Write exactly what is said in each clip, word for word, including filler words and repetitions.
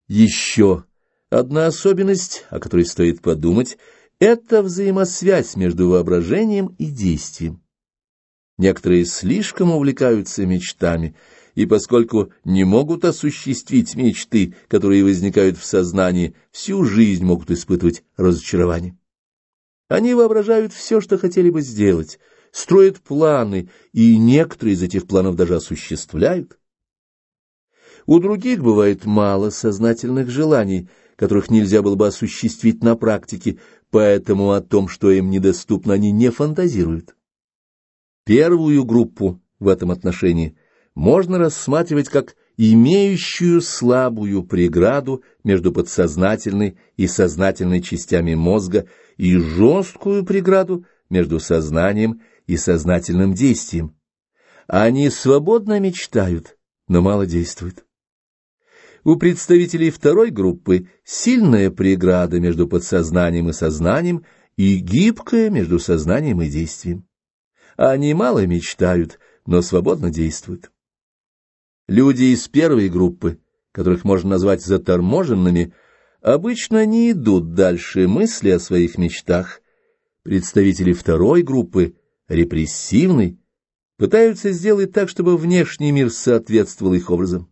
Еще одна особенность, о которой стоит подумать, это взаимосвязь между воображением и действием. Некоторые слишком увлекаются мечтами, и поскольку не могут осуществить мечты, которые возникают в сознании, всю жизнь могут испытывать разочарование. Они воображают все, что хотели бы сделать, строят планы, и некоторые из этих планов даже осуществляют. У других бывает мало сознательных желаний, которых нельзя было бы осуществить на практике, поэтому о том, что им недоступно, они не фантазируют. Первую группу в этом отношении можно рассматривать как имеющую слабую преграду между подсознательной и сознательной частями мозга и жесткую преграду между сознанием и сознательным действием. Они свободно мечтают, но мало действуют. У представителей второй группы сильная преграда между подсознанием и сознанием и гибкая между сознанием и действием. Они мало мечтают, но свободно действуют. Люди из первой группы, которых можно назвать заторможенными, обычно не идут дальше мысли о своих мечтах. Представители второй группы, репрессивной, пытаются сделать так, чтобы внешний мир соответствовал их образам.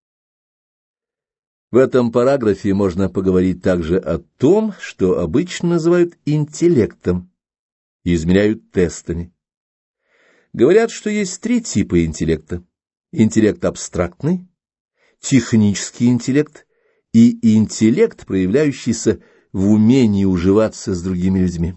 В этом параграфе можно поговорить также о том, что обычно называют интеллектом и измеряют тестами. Говорят, что есть три типа интеллекта: интеллект абстрактный, технический интеллект и интеллект, проявляющийся в умении уживаться с другими людьми.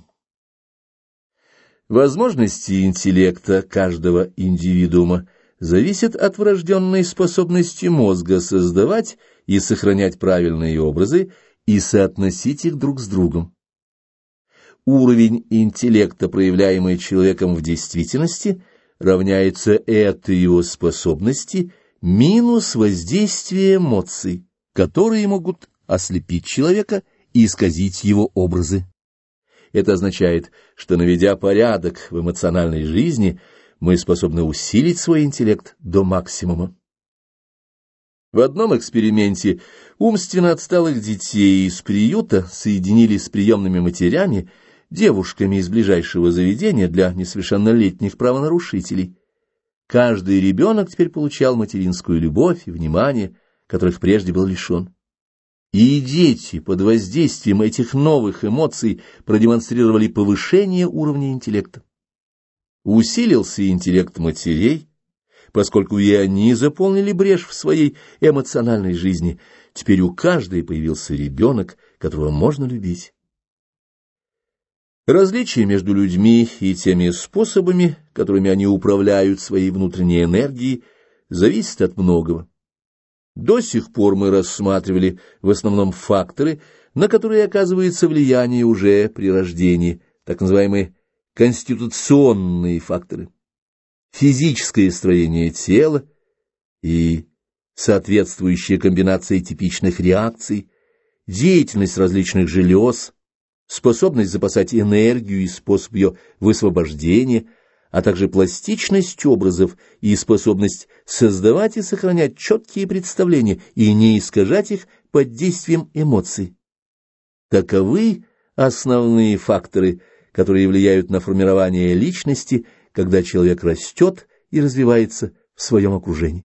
Возможности интеллекта каждого индивидуума зависят от врожденной способности мозга создавать и сохранять правильные образы и соотносить их друг с другом. Уровень интеллекта, проявляемый человеком в действительности, равняется этой его способности минус воздействие эмоций, которые могут ослепить человека и исказить его образы. Это означает, что, наведя порядок в эмоциональной жизни, мы способны усилить свой интеллект до максимума. В одном эксперименте умственно отсталых детей из приюта соединили с приемными матерями, девушками из ближайшего заведения для несовершеннолетних правонарушителей. Каждый ребенок теперь получал материнскую любовь и внимание, которых прежде был лишен. И дети под воздействием этих новых эмоций продемонстрировали повышение уровня интеллекта. Усилился интеллект матерей, поскольку и они заполнили брешь в своей эмоциональной жизни. Теперь у каждой появился ребенок, которого можно любить. Различие между людьми и теми способами, которыми они управляют своей внутренней энергией, зависит от многого. До сих пор мы рассматривали в основном факторы, на которые оказывается влияние уже при рождении, так называемые конституционные факторы. Физическое строение тела и соответствующая комбинация типичных реакций, деятельность различных желез, способность запасать энергию и способ ее высвобождения, а также пластичность образов и способность создавать и сохранять четкие представления и не искажать их под действием эмоций. Таковы основные факторы, которые влияют на формирование личности, когда человек растет и развивается в своем окружении.